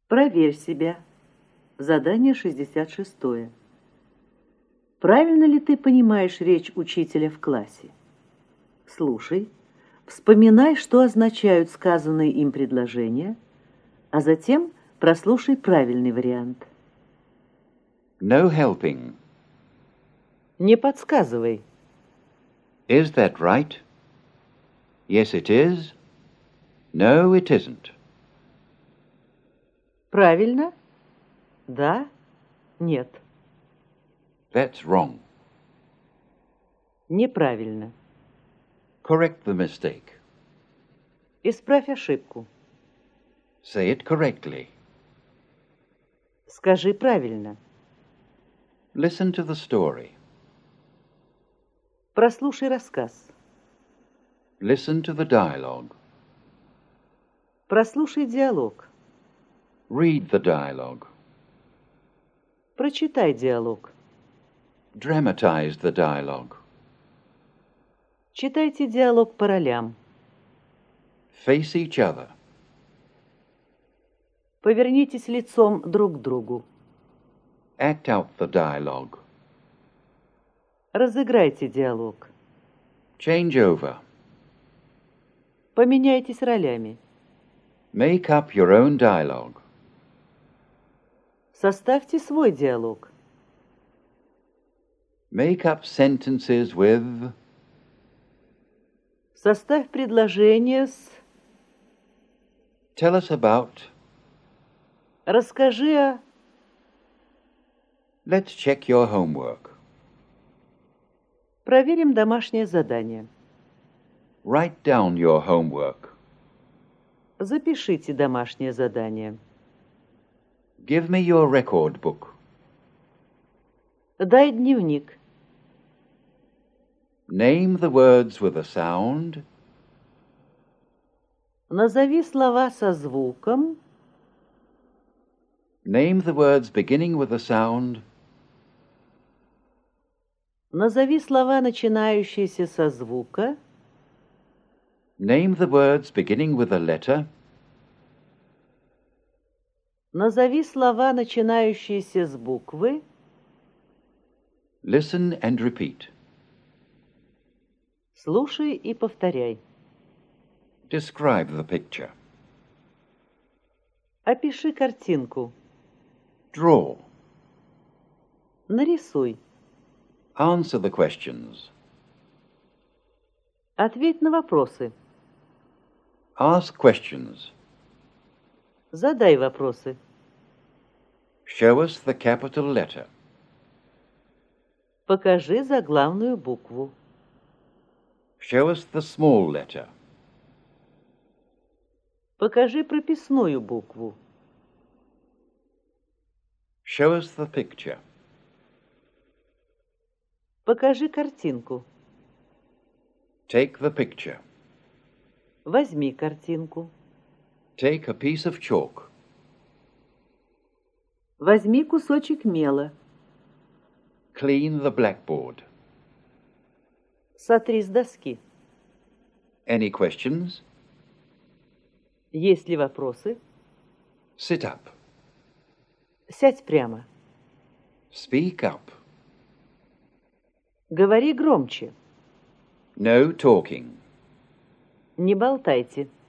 Проверь себя. Задание 66. Правильно ли ты понимаешь речь учителя в классе? Слушай, вспоминай, что означают сказанные им предложения, а затем прослушай правильный вариант. No helping. Не подсказывай. Is that right? Yes, it is. No, it isn't. Правильно? Да? Нет. That's wrong. Неправильно. Correct the mistake. Исправь ошибку. Say it correctly. Скажи правильно. Listen to the story. Прослушай рассказ. Listen to the dialogue. Прослушай диалог. Read the dialogue. Прочитай диалог. Dramatize the dialogue. Читайте диалог по ролям. Face each other. Повернитесь лицом друг к другу. Act out the dialogue. Разыграйте диалог. Change over. Поменяйтесь ролями. Make up your own dialogue. Составьте свой диалог. Make up sentences with. Составь предложение с... Tell us about. Расскажи о... Let's check your homework. Проверим домашнее задание. Write down your homework. Запишите домашнее задание. Give me your record book. Дай дневник. Name the words with a sound. Назови слова со звуком. Name the words beginning with a sound. Назови слова, начинающиеся со звука. Name the words beginning with a letter. Назови слова, начинающиеся с буквы. Listen and repeat. Слушай и повторяй. Describe the picture. Опиши картинку. Draw. Нарисуй. Answer the questions. Ответь на вопросы. Ask questions. Задай вопросы. Show us the capital letter. Покажи заглавную букву. Show us the small letter. Покажи прописную букву. Show us the picture. Покажи картинку. Take the picture. Возьми картинку. Take a piece of chalk. Возьми кусочек мела. Clean the blackboard. Сотри с доски. Any questions? Есть ли вопросы? Sit up. Сядь прямо. Speak up. Говори громче. No talking. Не болтайте.